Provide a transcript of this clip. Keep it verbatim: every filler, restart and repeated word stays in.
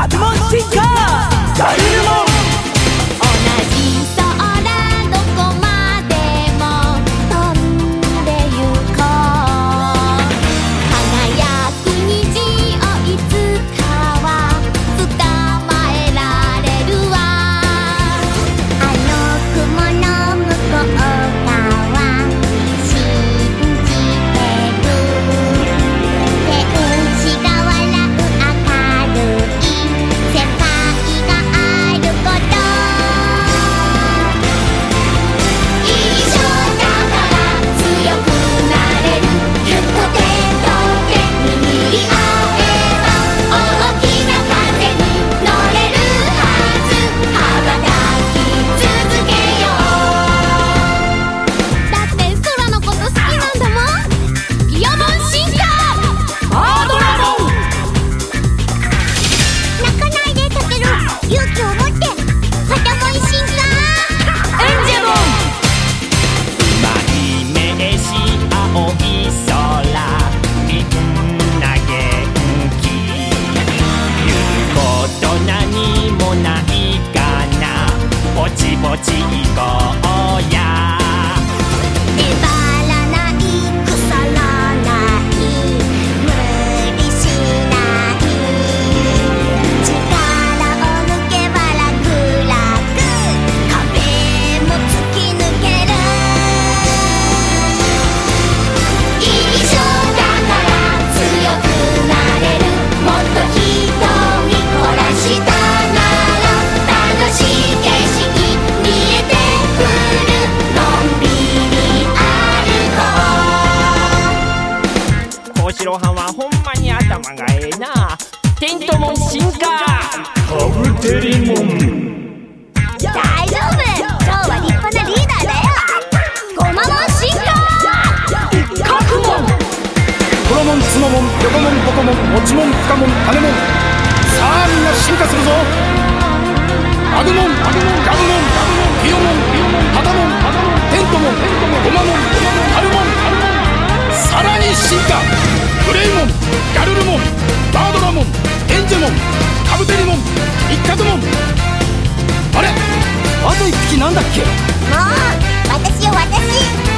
アグモン進化ガルルモン同じ空どこまでも飛んでゆこう輝く虹をいつかは捕まえられるわあの雲の向こう側信じてる天使が笑う明るい世界があること一緒だから強くなれるぎゅっと手と手握り合えば大きな風に乗れるはず羽ばたき続けようだって空のこと好きなんだもんギアモン進化アードラモン泣かないでタケル勇気を持ってパタモン進化エンジェモンマイメージ青い空みんな元気言うこと何もないかなぼちぼち行こうや粘らない腐らない無理しない力を抜けば楽々壁も突き抜ける一緒だから強くなれるもっと瞳凝らしたなら楽しい景色見えてくるのんびり歩こう小四郎はんはほんまに頭がええなテントモン進化カブテリモン大丈夫今日は立派なリーダーだよゴマモン進化カクモンコロモンツノモンヨコモンボコモンモチモンプカモンタネモンさあみんな進化するぞアグモンガブモンピヨモンパタモンテントモンゴマモンハルモンさらに進化グレイモンガルルモンバードラモンエンジェモンカブテリモンイッカドモンあれあと一匹なんだっけもう私よ私